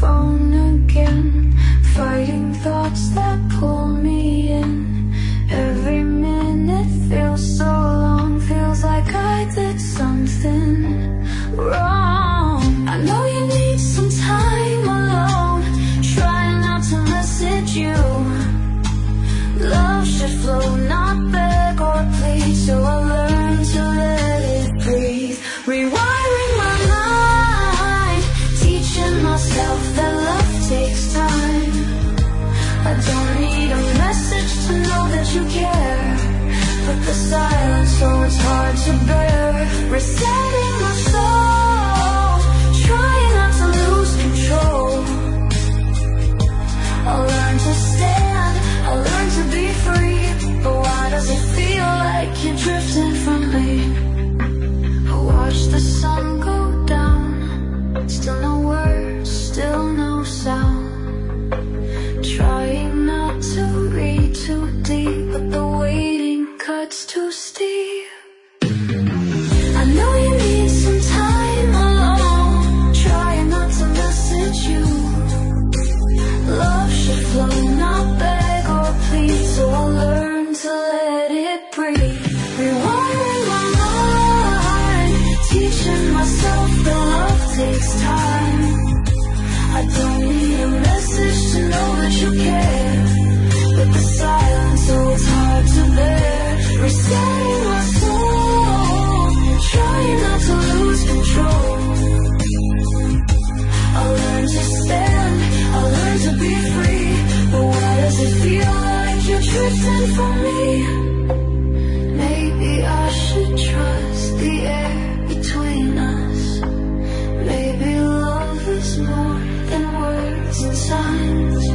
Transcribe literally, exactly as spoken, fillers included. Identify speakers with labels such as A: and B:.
A: phone again, fighting thoughts that pull me in. Every minute feels so long, feels like I did something wrong. I know you need some time alone, trying not to message you. Love should flow, not beg or plead, so I learn to let it breathe. Rewiring my mind, teaching myself that love takes time. I don't need a message to know that you care, but the silence, so it's hard to bear. Resetting my soul, trying not to lose control. I'll learn to stand, I'll learn to be free, but why does it feel like you're drifting from me? I watch the sun go down, still no words, still no sound. Trying not to read too deep, but the waiting cuts too steep. I know you need some time alone, trying not to message you. Love should flow, not beg or plead, so I'll learn to let it breathe. Rewiring my mind, teaching myself that love takes time. I don't need a message to know that you care, but the silence, so it's hard to bear. Resetting my soul, trying not to lose control. I'll learn to stand, I'll learn to be free, but why does it feel like you're drifting from me? Maybe I should trust the air between us. Maybe love is more than words and signs.